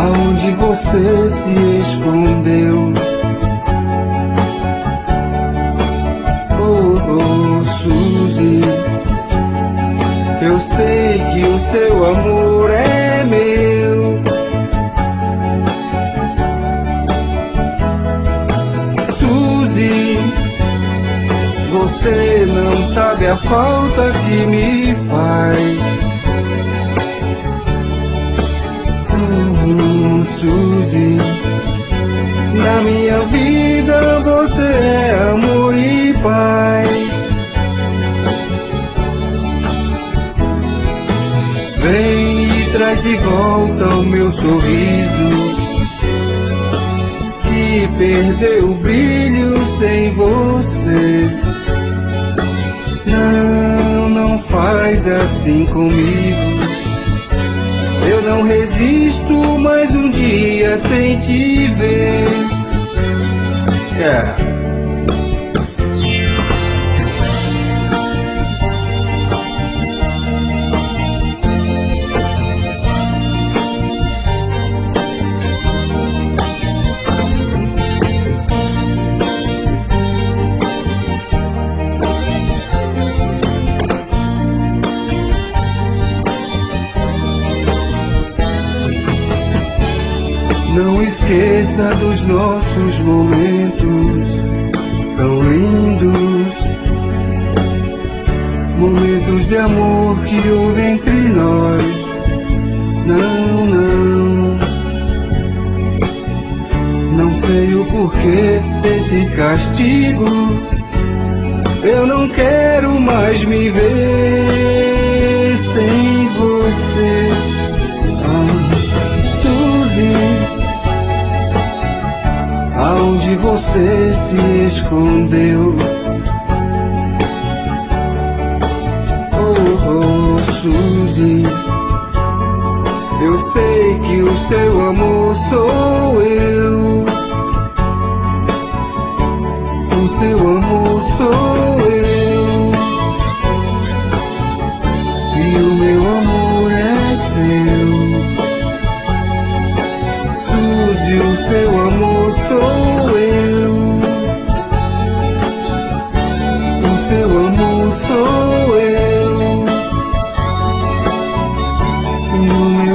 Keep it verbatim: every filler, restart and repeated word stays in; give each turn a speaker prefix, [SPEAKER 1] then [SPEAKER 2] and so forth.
[SPEAKER 1] aonde você se escondeu? Oh, oh, Suzy, eu sei que o seu amor é meu. Suzy, você não sabe a falta que me faz. Hum, Suzy, na minha vida você é amor e paz. Vem e traz de volta o meu sorriso, que perdeu o brilho sem você. Não, não faz assim comigo. Eu não resisto mais um dia sem te ver. Yeah. Não esqueça dos nossos momentos tão lindos, momentos de amor que houve entre nós. Não, não, não sei o porquê desse castigo. Eu não quero mais me ver sem você. Ah, Suzy, aonde você se escondeu? Oh, oh, Suzy, eu sei que o seu amor sou eu. O seu amor sou eu, e o meu amor é seu. Suzy, o seu amor sou eu. O seu amor sou eu, e o meu